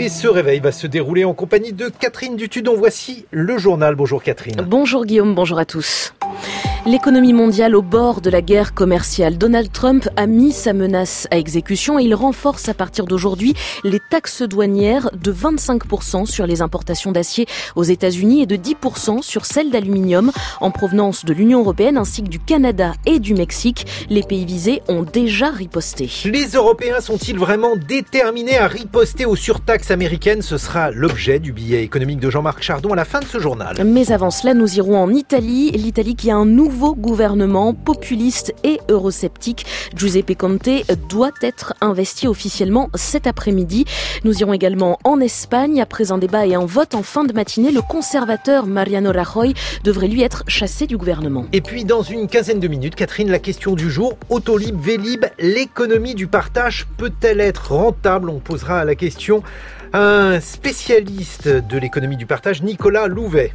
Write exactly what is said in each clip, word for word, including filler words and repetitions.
Et ce réveil va se dérouler en compagnie de Catherine Dutudon. Voici le journal. Bonjour Catherine. Bonjour Guillaume, bonjour à tous. L'économie mondiale au bord de la guerre commerciale. Donald Trump a mis sa menace à exécution et il renforce à partir d'aujourd'hui les taxes douanières de vingt-cinq pour cent sur les importations d'acier aux États-Unis et de dix pour cent sur celles d'aluminium en provenance de l'Union européenne ainsi que du Canada et du Mexique. Les pays visés ont déjà riposté. Les Européens sont-ils vraiment déterminés à riposter aux surtaxes américaines ? Ce sera l'objet du billet économique de Jean-Marc Chardon à la fin de ce journal. Mais avant cela, nous irons en Italie. L'Italie qui a un nouveau nouveau gouvernement populiste et eurosceptique. Giuseppe Conte doit être investi officiellement cet après-midi. Nous irons également en Espagne. Après un débat et un vote en fin de matinée, le conservateur Mariano Rajoy devrait lui être chassé du gouvernement. Et puis dans une quinzaine de minutes, Catherine, la question du jour, Autolib, Vélib, l'économie du partage peut-elle être rentable ? On posera la question à un spécialiste de l'économie du partage, Nicolas Louvet.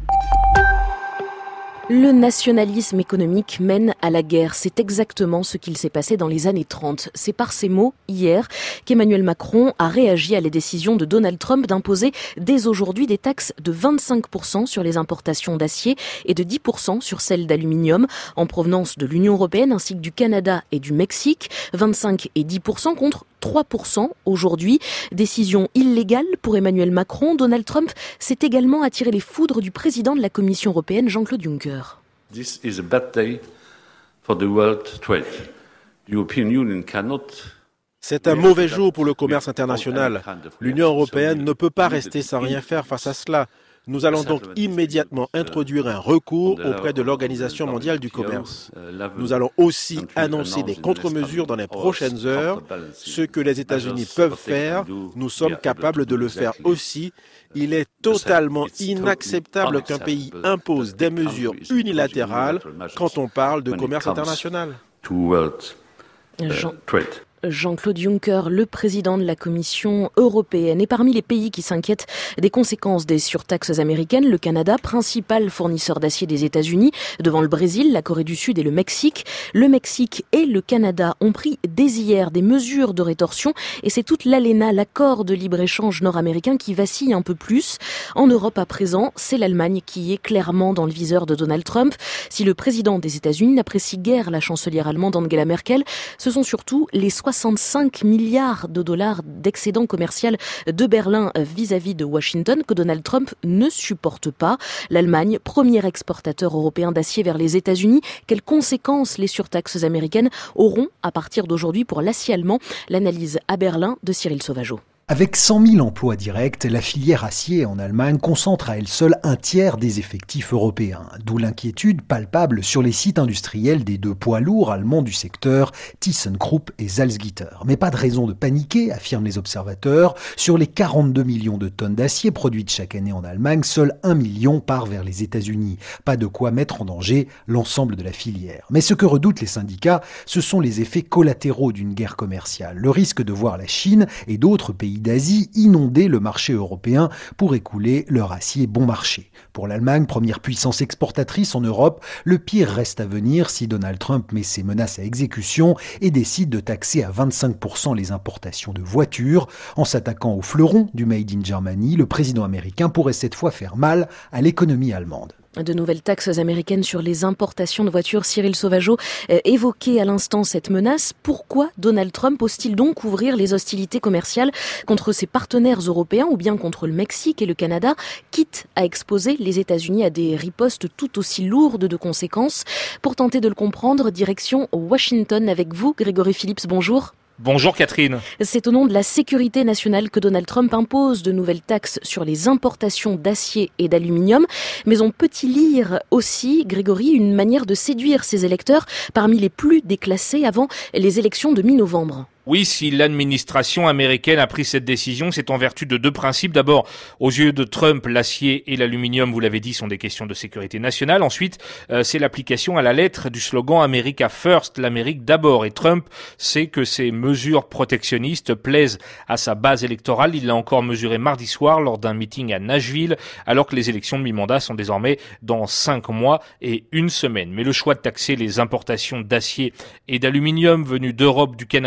Le nationalisme économique mène à la guerre. C'est exactement ce qu'il s'est passé dans les années trente. C'est par ces mots, hier, qu'Emmanuel Macron a réagi à la décision de Donald Trump d'imposer dès aujourd'hui des taxes de vingt-cinq pour cent sur les importations d'acier et de dix pour cent sur celles d'aluminium en provenance de l'Union européenne ainsi que du Canada et du Mexique. vingt-cinq et dix pour cent contre trois pour cent aujourd'hui. Décision illégale pour Emmanuel Macron. Donald Trump s'est également attiré les foudres du président de la Commission européenne, Jean-Claude Juncker. This is a bad day for the world trade. The European Union cannot. C'est un mauvais jour pour le commerce international. L'Union européenne ne peut pas rester sans rien faire face à cela. Nous allons donc immédiatement introduire un recours auprès de l'Organisation mondiale du commerce. Nous allons aussi annoncer des contre-mesures dans les prochaines heures. Ce que les États-Unis peuvent faire, nous sommes capables de le faire aussi. Il est totalement inacceptable qu'un pays impose des mesures unilatérales quand on parle de commerce international. Jean... Jean-Claude Juncker, le président de la Commission européenne. Et parmi les pays qui s'inquiètent des conséquences des surtaxes américaines, le Canada, principal fournisseur d'acier des États-Unis, devant le Brésil, la Corée du Sud et le Mexique. Le Mexique et le Canada ont pris dès hier des mesures de rétorsion et c'est toute l'A L E N A, l'accord de libre-échange nord-américain, qui vacille un peu plus. En Europe à présent, c'est l'Allemagne qui est clairement dans le viseur de Donald Trump. Si le président des États-Unis n'apprécie guère la chancelière allemande Angela Merkel, ce sont surtout les soixante-cinq milliards de dollars d'excédent commercial de Berlin vis-à-vis de Washington que Donald Trump ne supporte pas. L'Allemagne, premier exportateur européen d'acier vers les États-Unis. Quelles conséquences les surtaxes américaines auront à partir d'aujourd'hui pour l'acier allemand ? L'analyse à Berlin de Cyril Sauvageau. Avec cent mille emplois directs, la filière acier en Allemagne concentre à elle seule un tiers des effectifs européens. D'où l'inquiétude palpable sur les sites industriels des deux poids lourds allemands du secteur, ThyssenKrupp et Salzgitter. Mais pas de raison de paniquer, affirment les observateurs. Sur les quarante-deux millions de tonnes d'acier produites chaque année en Allemagne, seul un million part vers les États-Unis. Pas de quoi mettre en danger l'ensemble de la filière. Mais ce que redoutent les syndicats, ce sont les effets collatéraux d'une guerre commerciale. Le risque de voir la Chine et d'autres pays d'Asie inonder le marché européen pour écouler leur acier bon marché. Pour l'Allemagne, première puissance exportatrice en Europe, le pire reste à venir si Donald Trump met ses menaces à exécution et décide de taxer à vingt-cinq pour cent les importations de voitures. En s'attaquant au fleuron du Made in Germany, le président américain pourrait cette fois faire mal à l'économie allemande. De nouvelles taxes américaines sur les importations de voitures. Cyril Sauvageau euh, évoquait à l'instant cette menace. Pourquoi Donald Trump ose-t-il donc ouvrir les hostilités commerciales contre ses partenaires européens ou bien contre le Mexique et le Canada, quitte à exposer les États-Unis à des ripostes tout aussi lourdes de conséquences ? Pour tenter de le comprendre, direction Washington avec vous, Grégory Phillips, bonjour. Bonjour Catherine. C'est au nom de la sécurité nationale que Donald Trump impose de nouvelles taxes sur les importations d'acier et d'aluminium. Mais on peut y lire aussi, Grégory, une manière de séduire ses électeurs parmi les plus déclassés avant les élections de mi-novembre. Oui, si l'administration américaine a pris cette décision, c'est en vertu de deux principes. D'abord, aux yeux de Trump, l'acier et l'aluminium, vous l'avez dit, sont des questions de sécurité nationale. Ensuite, euh, c'est l'application à la lettre du slogan America First, l'Amérique d'abord. Et Trump sait que ces mesures protectionnistes plaisent à sa base électorale. Il l'a encore mesuré mardi soir lors d'un meeting à Nashville, alors que les élections de mi-mandat sont désormais dans cinq mois et une semaine. Mais le choix de taxer les importations d'acier et d'aluminium venus d'Europe, du Canada et du Mexique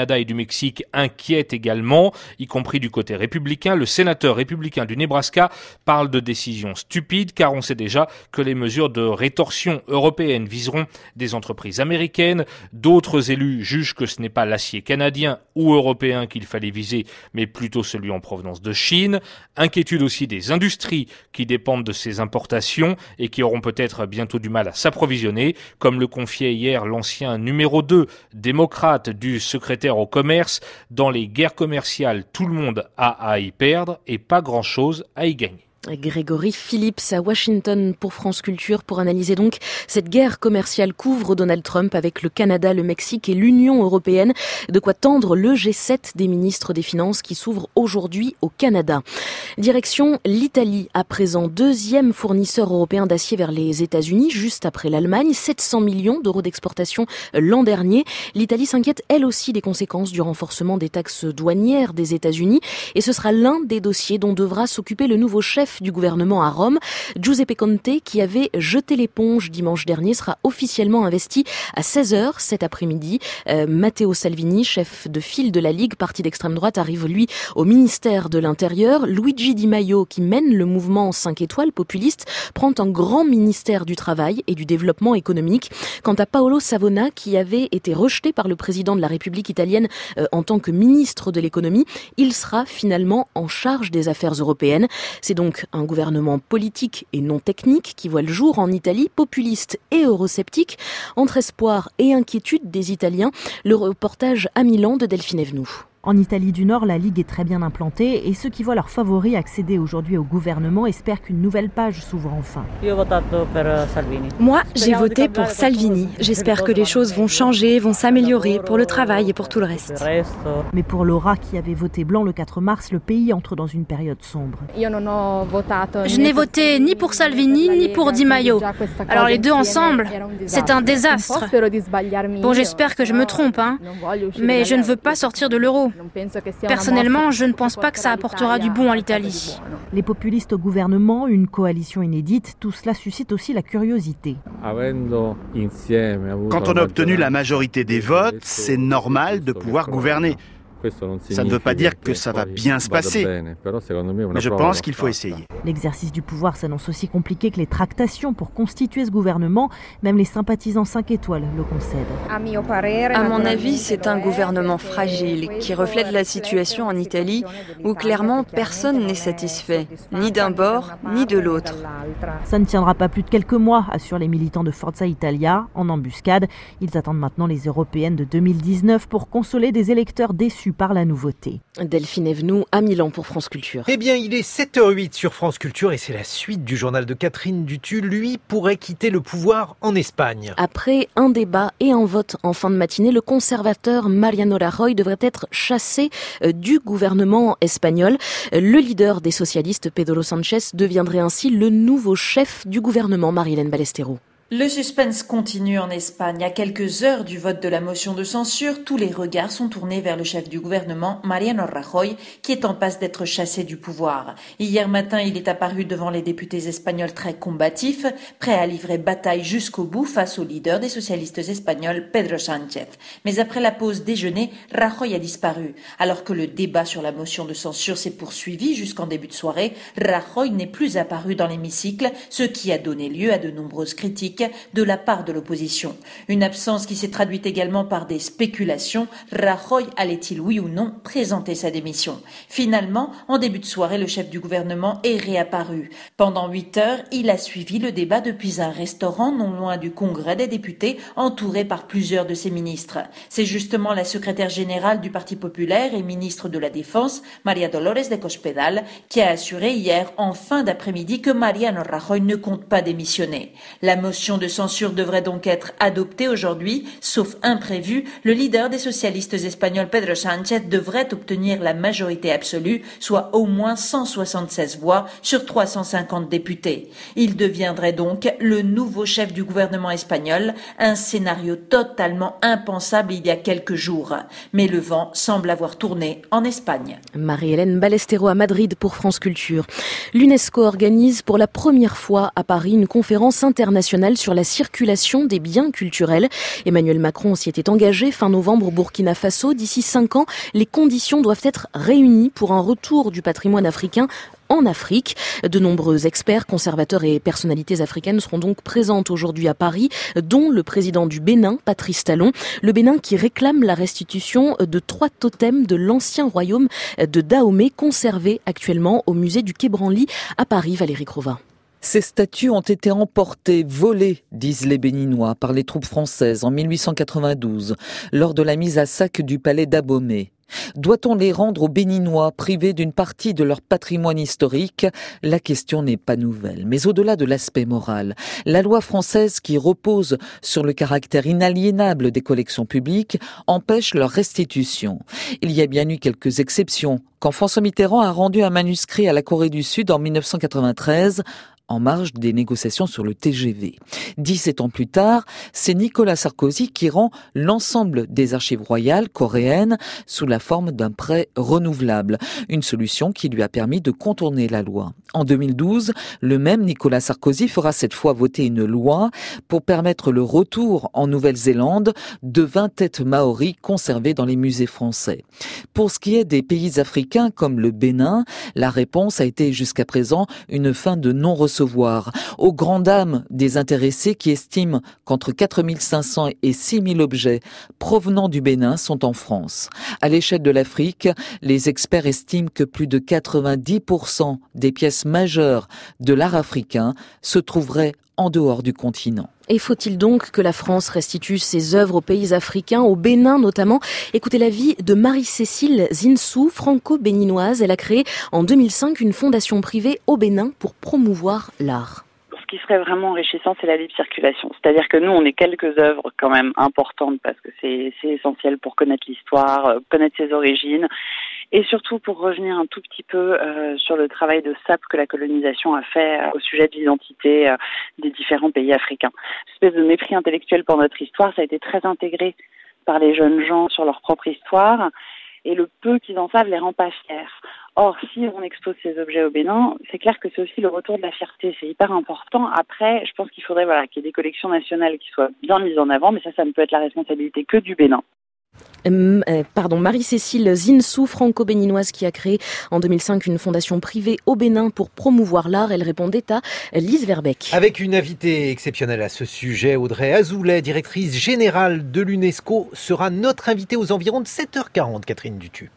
Mexique inquiète également, y compris du côté républicain. Le sénateur républicain du Nebraska parle de décisions stupides car on sait déjà que les mesures de rétorsion européennes viseront des entreprises américaines. D'autres élus jugent que ce n'est pas l'acier canadien ou européen qu'il fallait viser, mais plutôt celui en provenance de Chine. Inquiétude aussi des industries qui dépendent de ces importations et qui auront peut-être bientôt du mal à s'approvisionner, comme le confiait hier l'ancien numéro deux démocrate du secrétaire au commerce. Dans les guerres commerciales, tout le monde a à y perdre et pas grand-chose à y gagner. Grégory Phillips à Washington pour France Culture pour analyser donc cette guerre commerciale qu'ouvre Donald Trump avec le Canada, le Mexique et l'Union européenne. De quoi tendre le G sept des ministres des Finances qui s'ouvre aujourd'hui au Canada. Direction l'Italie à présent, deuxième fournisseur européen d'acier vers les États-Unis, juste après l'Allemagne, sept cents millions d'euros d'exportation l'an dernier. L'Italie s'inquiète elle aussi des conséquences du renforcement des taxes douanières des États-Unis et ce sera l'un des dossiers dont devra s'occuper le nouveau chef du gouvernement à Rome. Giuseppe Conte, qui avait jeté l'éponge dimanche dernier, sera officiellement investi à seize heures cet après-midi. Euh, Matteo Salvini, chef de file de la Ligue, parti d'extrême droite, arrive lui au ministère de l'Intérieur. Luigi Di Maio, qui mène le mouvement cinq étoiles populiste, prend un grand ministère du Travail et du Développement économique. Quant à Paolo Savona, qui avait été rejeté par le président de la République italienne euh, en tant que ministre de l'économie, il sera finalement en charge des affaires européennes. C'est donc un gouvernement politique et non technique qui voit le jour en Italie, populiste et eurosceptique. Entre espoir et inquiétude des Italiens, le reportage à Milan de Delphine Evenou. En Italie du Nord, la Ligue est très bien implantée et ceux qui voient leurs favoris accéder aujourd'hui au gouvernement espèrent qu'une nouvelle page s'ouvre enfin. Moi, j'ai voté pour Salvini. J'espère que les choses vont changer, vont s'améliorer pour le travail et pour tout le reste. Mais pour Laura, qui avait voté blanc le quatre mars, le pays entre dans une période sombre. Je n'ai voté ni pour Salvini ni pour Di Maio. Alors les deux ensemble, c'est un désastre. Bon, j'espère que je me trompe, hein. Mais je ne veux pas sortir de l'euro. Personnellement, je ne pense pas que ça apportera du bon à l'Italie. Les populistes au gouvernement, une coalition inédite, tout cela suscite aussi la curiosité. Quand on a obtenu la majorité des votes, c'est normal de pouvoir gouverner. Ça ne veut pas dire que ça va bien se passer, mais je pense qu'il faut essayer. L'exercice du pouvoir s'annonce aussi compliqué que les tractations pour constituer ce gouvernement. Même les sympathisants cinq étoiles le concèdent. À mon avis, c'est un gouvernement fragile qui reflète la situation en Italie où clairement personne n'est satisfait, ni d'un bord ni de l'autre. Ça ne tiendra pas plus de quelques mois, assurent les militants de Forza Italia. En embuscade, ils attendent maintenant les européennes de deux mille dix-neuf pour consoler des électeurs déçus par la nouveauté. Delphine Evenou à Milan pour France Culture. Eh bien, il est sept heures huit sur France Culture et c'est la suite du journal de Catherine Dutu. Lui pourrait quitter le pouvoir en Espagne. Après un débat et un vote en fin de matinée, le conservateur Mariano Rajoy devrait être chassé du gouvernement espagnol. Le leader des socialistes, Pedro Sánchez, deviendrait ainsi le nouveau chef du gouvernement. Marie-Hélène Ballesteros. Le suspense continue en Espagne. À quelques heures du vote de la motion de censure, tous les regards sont tournés vers le chef du gouvernement, Mariano Rajoy, qui est en passe d'être chassé du pouvoir. Hier matin, il est apparu devant les députés espagnols très combatifs, prêt à livrer bataille jusqu'au bout face au leader des socialistes espagnols, Pedro Sánchez. Mais après la pause déjeuner, Rajoy a disparu. Alors que le débat sur la motion de censure s'est poursuivi jusqu'en début de soirée, Rajoy n'est plus apparu dans l'hémicycle, ce qui a donné lieu à de nombreuses critiques de la part de l'opposition. Une absence qui s'est traduite également par des spéculations. Rajoy allait-il, oui ou non, présenter sa démission? Finalement, en début de soirée, le chef du gouvernement est réapparu. Pendant huit heures, il a suivi le débat depuis un restaurant non loin du Congrès des députés, entouré par plusieurs de ses ministres. C'est justement la secrétaire générale du Parti populaire et ministre de la Défense, María Dolores de Cospedal, qui a assuré hier en fin d'après-midi que Mariano Rajoy ne compte pas démissionner. La motion de censure devrait donc être adoptée aujourd'hui, sauf imprévu. Le leader des socialistes espagnols, Pedro Sánchez, devrait obtenir la majorité absolue, soit au moins cent soixante-seize voix sur trois cent cinquante députés. Il deviendrait donc le nouveau chef du gouvernement espagnol, un scénario totalement impensable il y a quelques jours. Mais le vent semble avoir tourné en Espagne. Marie-Hélène Ballesteros à Madrid pour France Culture. L'UNESCO organise pour la première fois à Paris une conférence internationale sur la circulation des biens culturels. Emmanuel Macron s'y était engagé fin novembre au Burkina Faso. D'ici cinq ans, les conditions doivent être réunies pour un retour du patrimoine africain en Afrique. De nombreux experts, conservateurs et personnalités africaines seront donc présentes aujourd'hui à Paris, dont le président du Bénin, Patrice Talon. Le Bénin qui réclame la restitution de trois totems de l'ancien royaume de Dahomey, conservés actuellement au musée du Quai Branly à Paris. Valérie Crova. Ces statues ont été emportées, volées, disent les Béninois, par les troupes françaises en mille huit cent quatre-vingt-douze, lors de la mise à sac du palais d'Abomey. Doit-on les rendre aux Béninois privés d'une partie de leur patrimoine historique ? La question n'est pas nouvelle. Mais au-delà de l'aspect moral, la loi française qui repose sur le caractère inaliénable des collections publiques empêche leur restitution. Il y a bien eu quelques exceptions. Quand François Mitterrand a rendu un manuscrit à la Corée du Sud en mille neuf cent quatre-vingt-treize, en marge des négociations sur le T G V. dix-sept ans plus tard, c'est Nicolas Sarkozy qui rend l'ensemble des archives royales coréennes sous la forme d'un prêt renouvelable, une solution qui lui a permis de contourner la loi. En deux mille douze, le même Nicolas Sarkozy fera cette fois voter une loi pour permettre le retour en Nouvelle-Zélande de vingt têtes maoris conservées dans les musées français. Pour ce qui est des pays africains comme le Bénin, la réponse a été jusqu'à présent une fin de non-recevoir. Aux grandes dames des intéressés qui estiment qu'entre quatre mille cinq cents et six mille objets provenant du Bénin sont en France. À l'échelle de l'Afrique, les experts estiment que plus de quatre-vingt-dix pour cent des pièces majeures de l'art africain se trouveraient en dehors du continent. Et faut-il donc que la France restitue ses œuvres aux pays africains, au Bénin notamment ? Écoutez l'avis de Marie-Cécile Zinsou, franco-béninoise. Elle a créé en deux mille cinq une fondation privée au Bénin pour promouvoir l'art. Ce qui serait vraiment enrichissant, c'est la libre circulation. C'est-à-dire que nous, on est quelques œuvres quand même importantes parce que c'est, c'est essentiel pour connaître l'histoire, connaître ses origines. Et surtout pour revenir un tout petit peu euh, sur le travail de sape que la colonisation a fait euh, au sujet de l'identité euh, des différents pays africains. Cette espèce de mépris intellectuel pour notre histoire, ça a été très intégré par les jeunes gens sur leur propre histoire, et le peu qu'ils en savent les rend pas fiers. Or, si on expose ces objets au Bénin, c'est clair que c'est aussi le retour de la fierté, c'est hyper important. Après, je pense qu'il faudrait voilà, qu'il y ait des collections nationales qui soient bien mises en avant, mais ça, ça ne peut être la responsabilité que du Bénin. Euh, pardon, Marie-Cécile Zinsou, franco-béninoise, qui a créé en deux mille cinq une fondation privée au Bénin pour promouvoir l'art. Elle répondait à Lise Verbeck. Avec une invitée exceptionnelle à ce sujet, Audrey Azoulay, directrice générale de l'UNESCO, sera notre invitée aux environs de sept heures quarante, Catherine Dutu.